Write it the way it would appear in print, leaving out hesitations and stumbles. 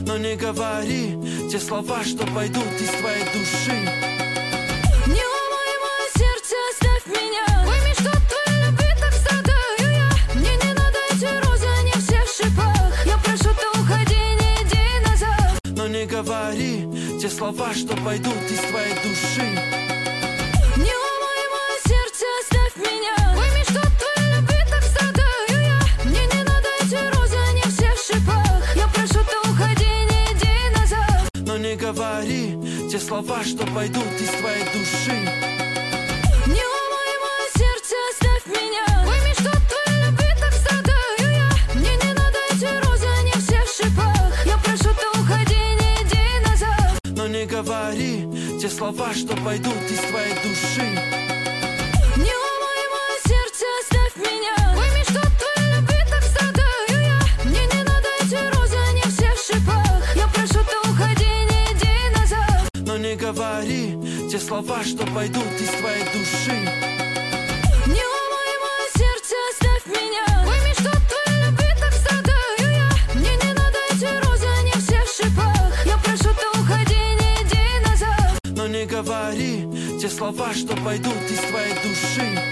Но не говори те слова, что пойдут из твоей души. Не ломай мое сердце, оставь меня. Пойми, что от твоей любви так страдаю я. Мне не надо эти розы, они все в шипах. Я прошу, ты уходи, не иди назад. Но не говори те слова, что пойдут из твоей души. Не ломай мое сердце, оставь меня. Пойми, что от твоей любви так страдаю я. Мне не надо эти розы, они все в шипах. Я прошу, ты уходи, не иди назад. Но не говори те слова, что пойдут из твоей души. Не ломай мое сердце, оставь меня. Пойми, что от твоей любви так страдаю я. Мне не надо эти розы, они все в шипах. Я прошу, ты уходи, не иди назад. Но не говори те слова, что пойдут из твоей души. Не ломай мое сердце, оставь меня. Пойми, что от твоей любви так страдаю я. Мне не надо эти розы, они все в шипах. Я прошу, ты уходи, не иди назад. Но не говори те слова, что пойдут из твоей души. Не ломай мое сердце, оставь меня. Пойми, что от твоей любви так страдаю я. Мне не надо эти розы, они все в шипах. Я прошу, ты уходи, не иди назад. Но не говори те слова, что пойдут из твоей души.